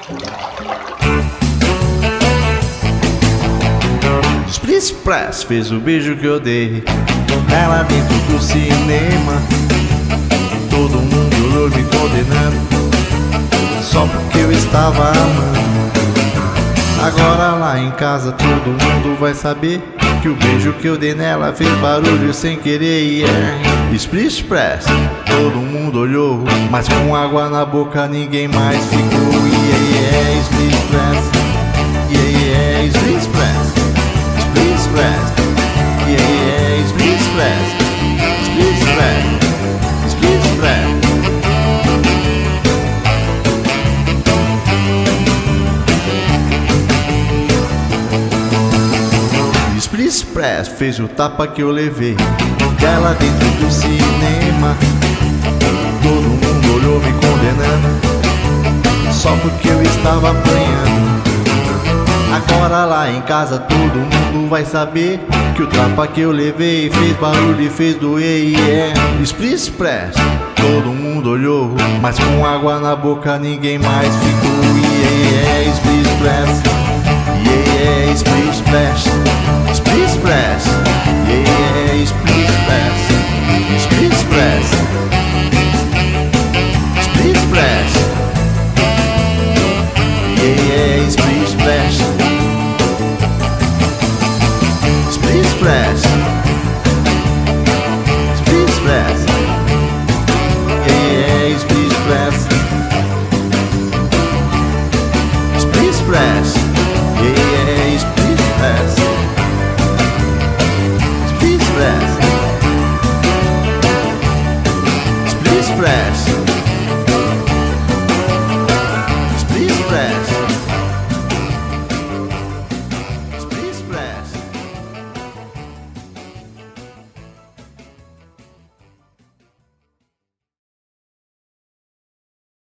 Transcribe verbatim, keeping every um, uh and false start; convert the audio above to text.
Split Splash fez o beijo que eu dei ela dentro do cinema. Todo mundo olhou me condenando só porque eu estava amando. Agora lá em casa todo mundo vai saber que o beijo que eu dei nela fez barulho sem querer. E yeah. Split Splash, todo mundo olhou, mas com água na boca ninguém mais ficou. Yeah, yeah, Split Splash, yeah, yeah, Split Splash, Split Splash, yeah, yeah, Split Splash, Split Splash, Split Splash. Split Splash fez o tapa que eu levei dela dentro do cinema. Todo mundo olhou me condenando só porque eu estava apanhando. Agora lá em casa todo mundo vai saber que o tapa que eu levei fez barulho e fez doer. Yeah. Split Splash, todo mundo olhou, mas com água na boca ninguém mais ficou. Yeah, Split Splash, yeah, Split Splash, Split Splash, yeah, Split Splash, Split Splash, Split Splash, yeah, Split Splash, Split Splash, Split Splash, yeah, Split Splash, Split Splash.